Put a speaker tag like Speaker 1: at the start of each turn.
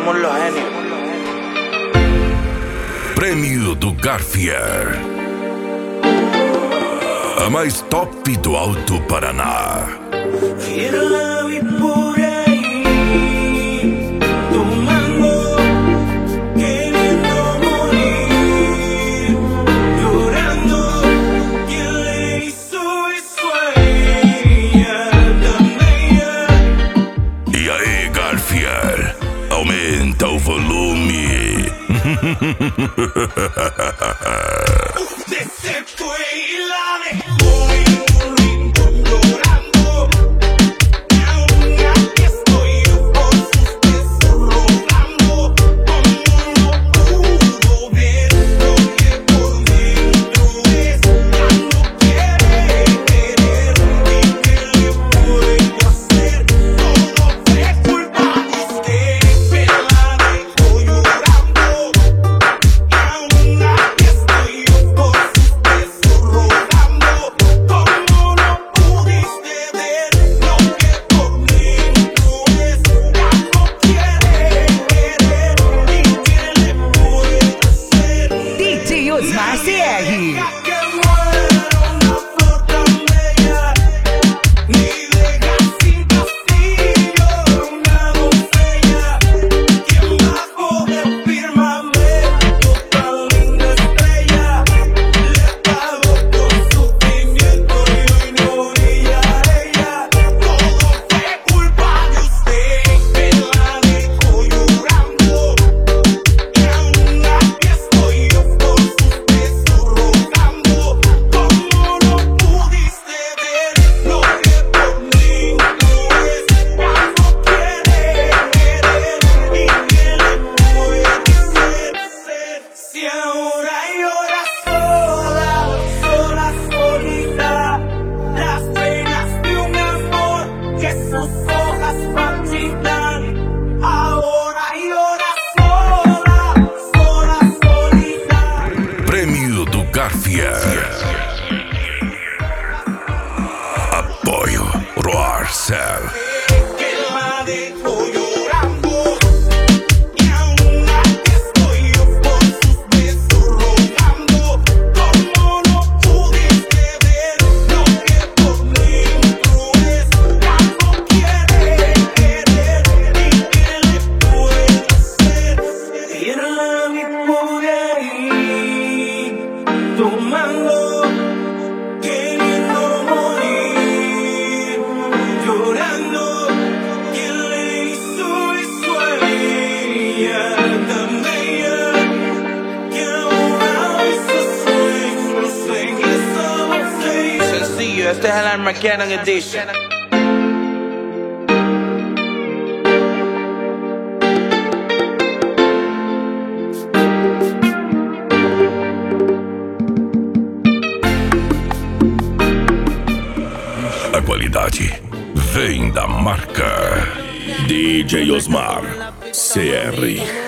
Speaker 1: somos los genios.
Speaker 2: Prêmio do Garfier. A mais top do Alto Paraná. E aí, Garfier, aumenta o volume.
Speaker 3: Usted se fue y la dejó en un rincón llorando. Y aún aquí estoy yo por sus besos rogando. Como no pudo ver lo que por dentro es. Ya no quiere querer. ¿Y qué le puedo hacer? Todo fue culpa de usted. Pero la dejó llorando. Y aún aquí estoy yo por sus besos rogando. Como no pudiste ver lo que por dentro es. Ya no quiere querer. ¿Y qué le puedo hacer?
Speaker 4: DJ Osmar CR.
Speaker 3: Que muera una flor tan bella, ni deja sin castillo una doncella. Quien bajo del firmamento tan linda estrella le pagó con sufrimiento y hoy no brilla ella. Todo fue culpa de usted que la dejó llorando. Y aún aquí estoy yo por sus besos rogando. Como no pudiste ver lo que por dentro es. Ya no quiere querer. ¿Y qué le puedo hacer? Si ahora llora sola, sola, solita, las penas de un amor que sus hojas marchitan. Ahora llora sola, sola, solita.
Speaker 2: Prêmio do Garfier. Apoio Roar Cell.
Speaker 3: Que la dejó llorando. Y aún aquí estoy yo por sus besos rogando. Como no pudiste ver lo que por dentro es. Ya no quiere querer. ¿Y qué le puedo hacer? Irla vi por ahí tomando, queriendo morir, llorando. ¿Quién le hizo eso a ella tan bella? Que ahora esos sueños en esa doncella.
Speaker 1: Sencillo, este es el Armageddon Edition.
Speaker 2: A qualidade vem da marca DJ Osmar CR.